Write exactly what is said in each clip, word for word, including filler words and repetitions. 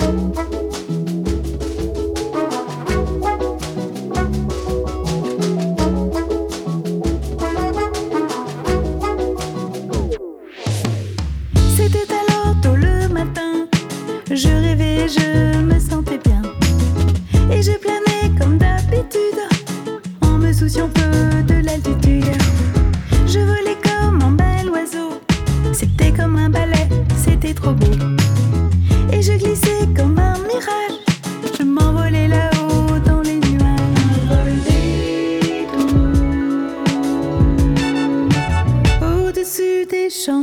C'était alors tôt le matin, je rêvais, je me sentais bien. Et je planais comme d'habitude, en me souciant peu de l'altitude. Je volais comme un bel oiseau, c'était comme un ballet, c'était trop beau. Et je glissais comme un mirage, je m'envolais là-haut dans les nuages. Au-dessus des champs,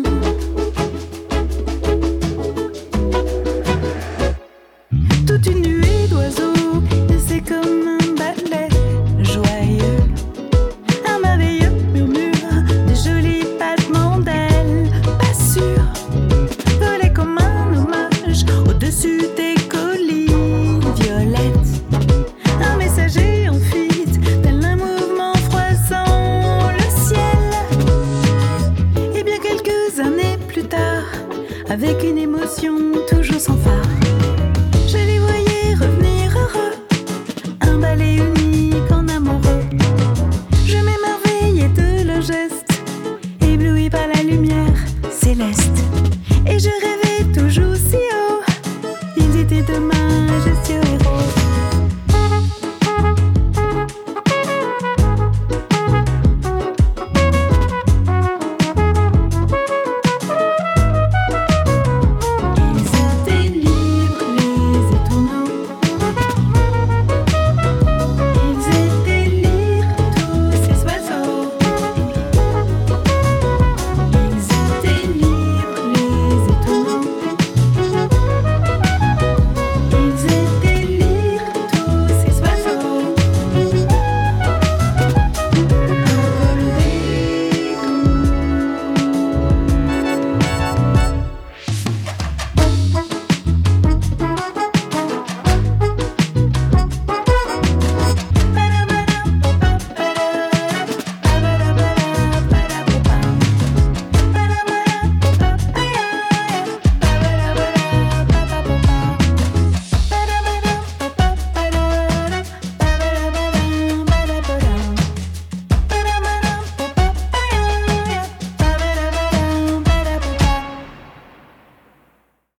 toute une nuée d'oiseaux, et c'est comme un ballet joyeux. Un merveilleux murmure, de jolis battements d'ailes, pas sûr. Volait comme un hommage au-dessus des collines violettes. Un messager en fuite, tel un mouvement froissant le ciel. Et bien quelques années plus tard, avec une émotion toujours sans phare,